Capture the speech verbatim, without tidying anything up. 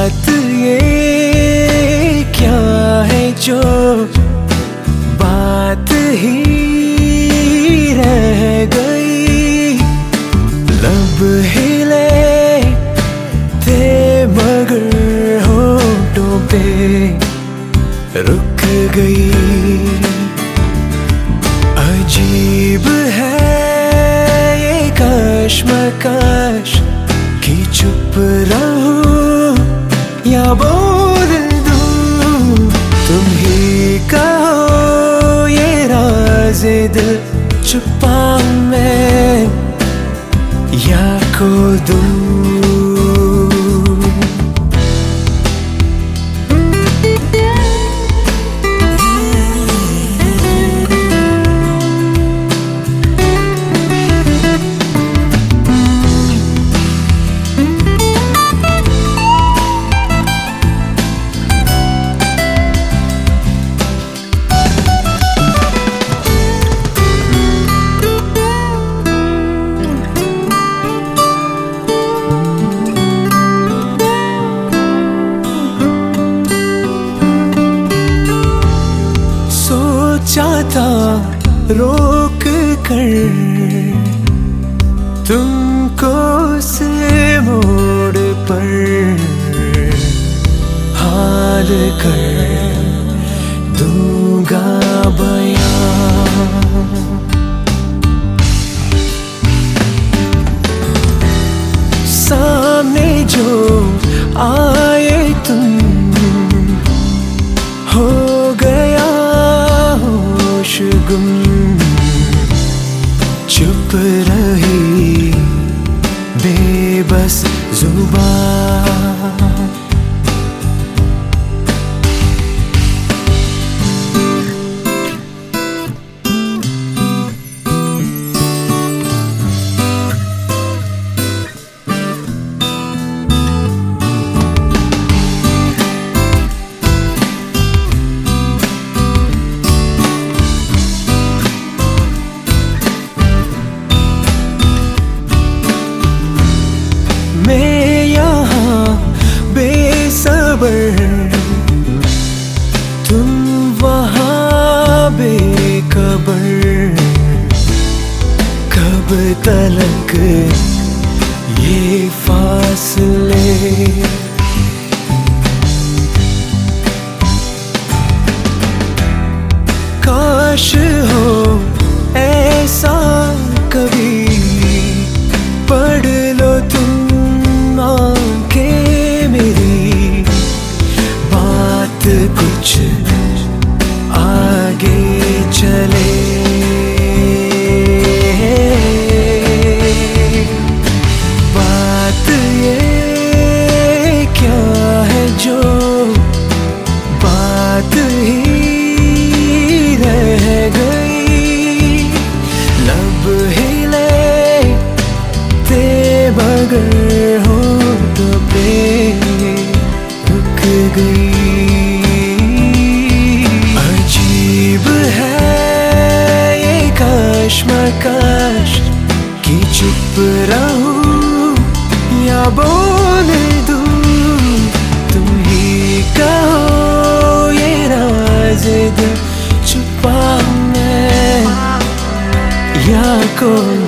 बात ये क्या है जो बात ही रह गई। लब हिले थे मगर होठों पे रुक गई। अजीब है ये कश्मकश कि चुप रहूं या बोल दूं। तुम ही कहो ये राज़े दिल छुपाऊं मैं या खोल दूं। चाहता रोक कर तुमको से मोड़ पर हाल कर दूंगा बयां। सामने जो आए तुम हो गया गुम। चुप रही बेबस जुबान। मैं यहाँ बेसब्र तुम वहाँ बेखबर। कब तलक ये फासले काश हो ऐसा कभी पढ़ लो तुम आंखें मेरी बात कुछ आगे चले। बात ये क्या है जो बात ही रह गई। लब हिले मगर होठों पे रुक गई। अजीब है ये कश्मकश कि चुप रहूं या बोल दूं। तुम ही कहो ये राज़े दिल छुपाऊं मैं या खोल